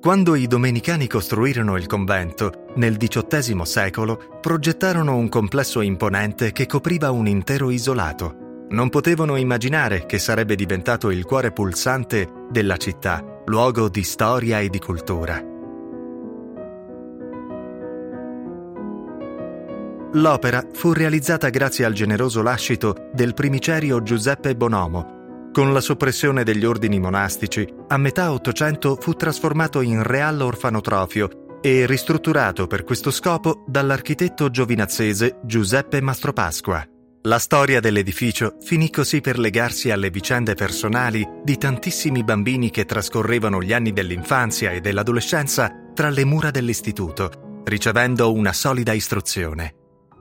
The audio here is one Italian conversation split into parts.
Quando i domenicani costruirono il convento, nel XVIII secolo, progettarono un complesso imponente che copriva un intero isolato. Non potevano immaginare che sarebbe diventato il cuore pulsante della città, luogo di storia e di cultura. L'opera fu realizzata grazie al generoso lascito del primicerio Giuseppe Bonomo. Con la soppressione degli ordini monastici, a metà Ottocento fu trasformato in real orfanotrofio e ristrutturato per questo scopo dall'architetto giovinazzese Giuseppe Mastropasqua. La storia dell'edificio finì così per legarsi alle vicende personali di tantissimi bambini che trascorrevano gli anni dell'infanzia e dell'adolescenza tra le mura dell'istituto, ricevendo una solida istruzione.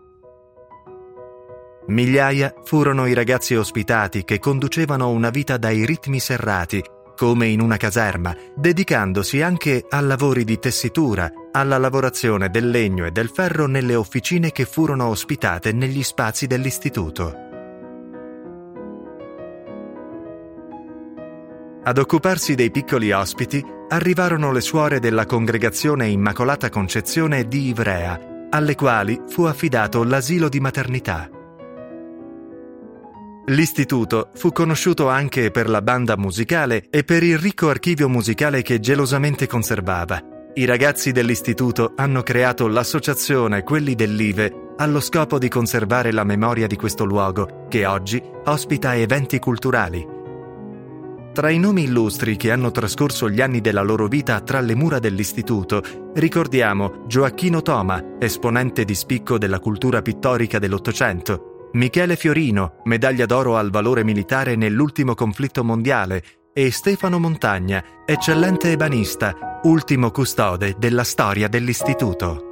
Migliaia furono i ragazzi ospitati che conducevano una vita dai ritmi serrati, come in una caserma, dedicandosi anche a lavori di tessitura, alla lavorazione del legno e del ferro nelle officine che furono ospitate negli spazi dell'istituto. Ad occuparsi dei piccoli ospiti arrivarono le suore della Congregazione Immacolata Concezione di Ivrea, alle quali fu affidato l'asilo di maternità. L'istituto fu conosciuto anche per la banda musicale e per il ricco archivio musicale che gelosamente conservava. I ragazzi dell'istituto hanno creato l'associazione Quelli dell'Ive allo scopo di conservare la memoria di questo luogo, che oggi ospita eventi culturali. Tra i nomi illustri che hanno trascorso gli anni della loro vita tra le mura dell'istituto, ricordiamo Gioacchino Toma, esponente di spicco della cultura pittorica dell'Ottocento, Michele Fiorino, medaglia d'oro al valore militare nell'ultimo conflitto mondiale, e Stefano Montagna, eccellente ebanista, ultimo custode della storia dell'istituto.